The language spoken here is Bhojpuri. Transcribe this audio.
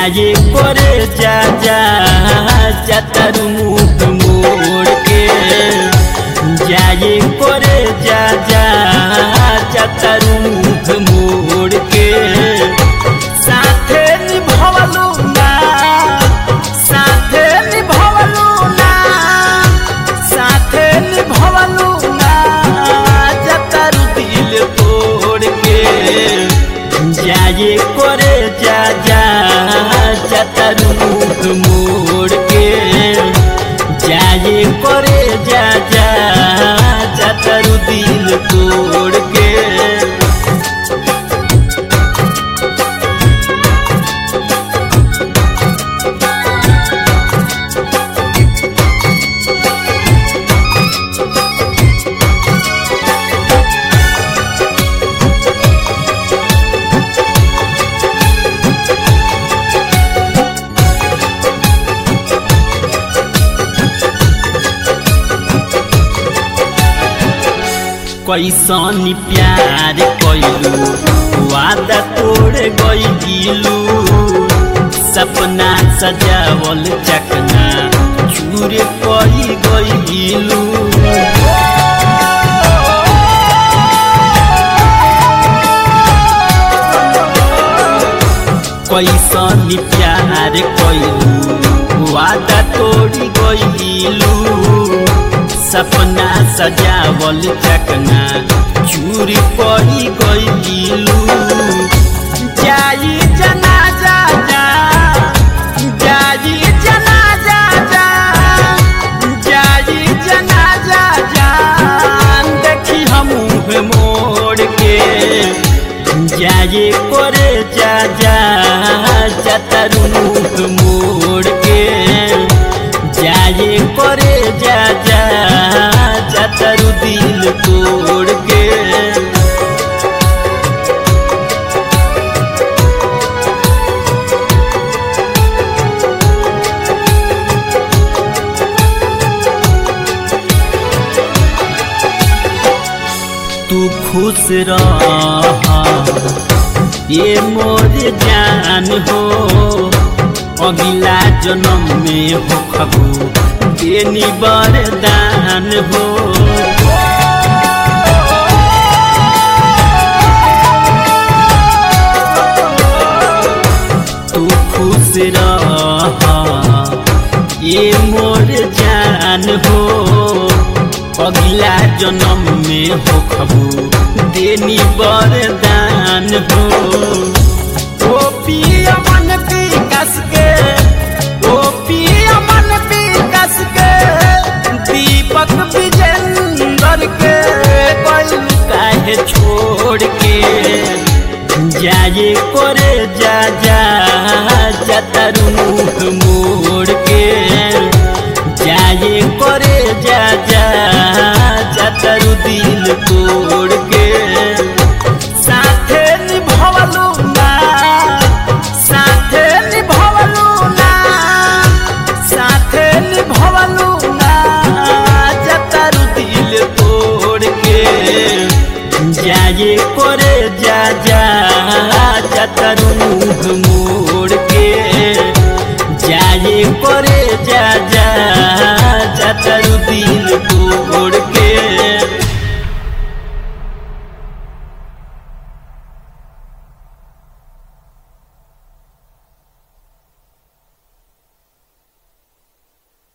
जाए करे जा जा जातारू मुँह मोड़ के जाए करे जा जा जातारू मुँह मोड़ के साथे निभवलू ना साथे निभवलू ना साथे निभवलू ना जातारू दिल तोड़ के जाए करे जा जा जातारू मुँह मोड़ के जाए करे जा जा जातारू दिल तोड़ के कैसन प्यार कैलू वादा तोड़ गइलू सपना सजावल चकना चूर कई गइलू कैसन प्यार कैलू वादा तोड़ गइलू सपना सजावल चकना चूरी पड़ी गइलू जाई जनाजा जा जाई जनाजा जा जाई जनाजा जा देखी हम मोड़ के जाए करे जा जा जातारू मुँह मोड़ के जाए करे जा जा जातारू दिल तोड़ के तू खुश रह ये मोर जान हो अगला जन्म में हो खबू देनी वरदान हो तू खुश रह ये मोर जान हो अगला जन्म में हो खबू देनी वरदान हो ओ पिया मन की कस के ओ पिया मन की कस के दीपक विजेंद्र के कोई काहे छोड़ के जाए करे जा जा जातारू मुँह मोड़ के जाए करे जा जा जातारू दिल तोड़ के साथे निभवलू ना साथे निभवलू ना साथे निभवलू ना जातारू दिल तोड़ के जाए करे जा जा जातारू मुँह मोड़ के जाए करे जा